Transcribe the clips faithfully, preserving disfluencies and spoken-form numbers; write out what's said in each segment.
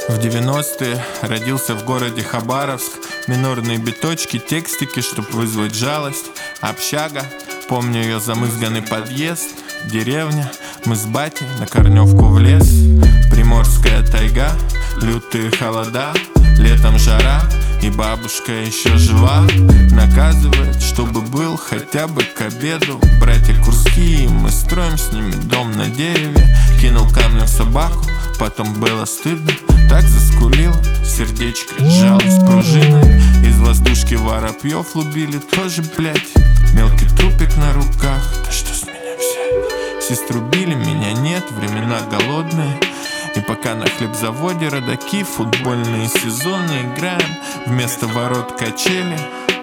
В девяностые родился в городе Хабаровск. Минорные биточки, текстики, чтоб вызвать жалость. Общага, помню ее замызганный подъезд. Деревня, мы с батей на Корневку в лес. Приморская тайга, лютые холода. Летом жара, и бабушка еще жива. Наказывает, чтобы был хотя бы к обеду. Братья Курские, мы строим с ними дом на дереве. Кинул камнем собаку, потом было стыдно. Так заскулило, сердечко сжалось пружиной. Из воздушки воробьев лубили тоже, блять. Мелкий трупик на руках, да что с меня взять? Сестру били, меня нет, времена голодные. И пока на хлебзаводе родаки футбольные сезоны играем, вместо ворот качели.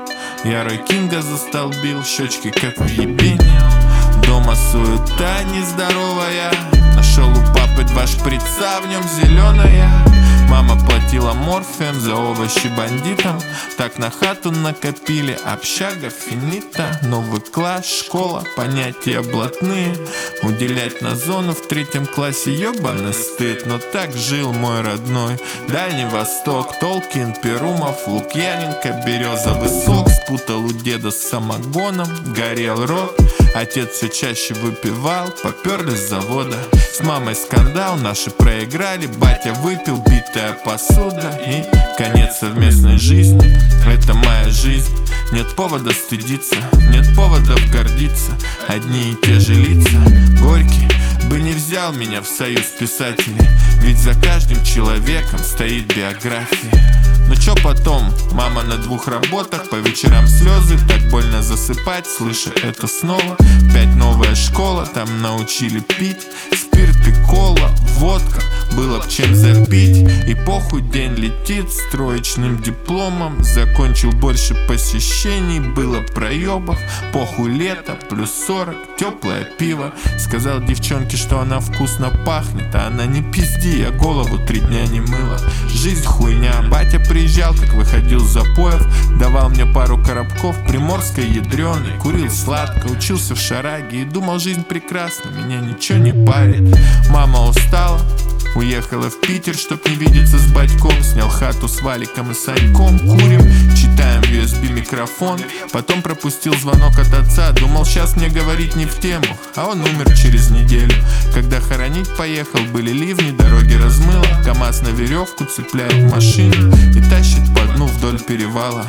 Я Рой Кинга застолбил, щечки как в ебении. Дома суета нездоровая. Нашел у папы два шприца, в нем зеленая. Мама платила морфием за овощи бандитам. Так на хату накопили, общага финита. Новый класс, школа, понятия блатные. Уделять на зону в третьем классе ебаный стыд. Но так жил мой родной Дальний Восток. Толкин, Перумов, Лукьяненко, березовый сок. Спутал у деда с самогоном, горел рот. Отец все чаще выпивал, поперли с завода. С мамой скандал, наши проиграли. Батя выпил, битая посуда. И конец совместной жизни. Это моя жизнь. Нет повода стыдиться, нет поводов гордиться. Одни и те же лица. Горький бы не взял меня в союз писателей. Ведь за каждым человеком стоит биография. Ну чё потом? Мама на двух работах, по вечерам слезы. Так больно засыпать, слыша это снова. Опять новая школа, там научили пить спирт и кола, водка. Было б чем запить. И похуй, день летит с троечным дипломом. Закончил больше посещений, было проебов. Похуй, лето, плюс сорок, теплое пиво. Сказал девчонке, что она вкусно пахнет. А она: не пизди, я голову три дня не мыла. Жизнь хуйня. Батя приезжал, как выходил с запоев. Давал мне пару коробков приморской ядреной. Курил сладко, учился в шараге. И думал, жизнь прекрасна, меня ничего не парит. Мама устала, уехала в Питер, чтоб не видеться с батьком. Снял хату с Валиком и Саньком. Курим, читаем ю эс би микрофон. Потом пропустил звонок от отца. Думал, сейчас мне говорить не в тему. А он умер через неделю. Когда хоронить поехал, были ливни, дороги размыло. КамАЗ на веревку цепляет машину и тащит по дну вдоль перевала.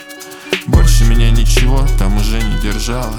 Больше меня ничего там уже не держало.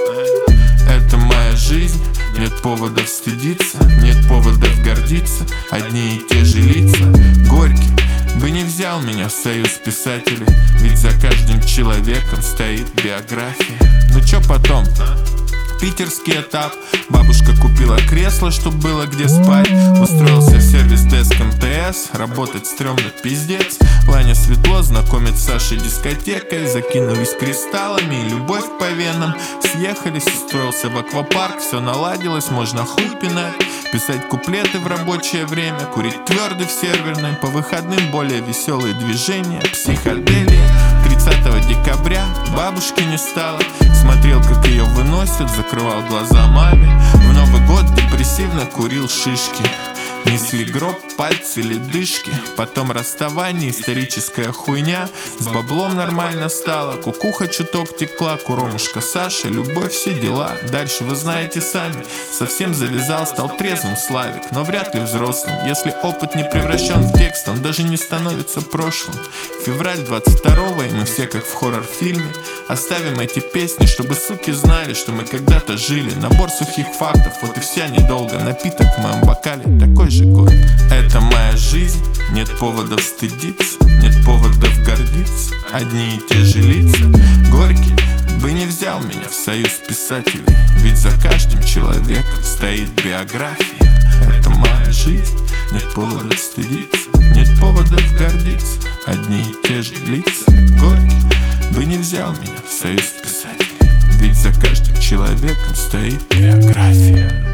Это моя жизнь, нет поводов стыдиться, нет поводов гордиться. Одни и те же лица. Горький бы не взял меня в союз писателей. Ведь за каждым человеком стоит биография. Ну чё потом? Питерский этап. Бабушка купила кресло, чтоб было где спать. Устроился в сервис-деск эм тэ эс. Работать стрёмно, пиздец. Ваня Светло знакомит с Сашей дискотекой. Закинулись кристаллами и любовь по венам. Съехались, устроился в аквапарк. Все наладилось, можно хуй пинать. Писать куплеты в рабочее время. Курить твердый в серверной. По выходным более веселые движения. Психоделия. тридцатого декабря бабушки не стало. Смотрел, как ее выносят, закрывал глаза маме. В Новый год депрессивно курил шишки. Несли гроб, пальцы, ледышки. Потом расставание, историческая хуйня. С баблом нормально стало. Кукуха чуток текла, куромушка Саша, любовь, все дела. Дальше вы знаете сами. Совсем завязал, стал трезвым Славик. Но вряд ли взрослым. Если опыт не превращен в текст, он даже не становится прошлым. Февраль двадцать второго, и мы все как в хоррор-фильме. Оставим эти песни, чтобы суки знали, что мы когда-то жили. Набор сухих фактов, вот и вся недолго. Напиток в моем бокале такой же год. Это моя жизнь, нет поводов стыдиться, нет поводов гордиться. Одни и те же лица. Горький бы не взял меня в союз писателей. Ведь за каждым человеком стоит биография. Это моя жизнь, нет поводов стыдиться, нет поводов гордиться. Одни и те же лица. Горький бы не взял меня в союз писателей. Ведь за каждым человеком стоит биография.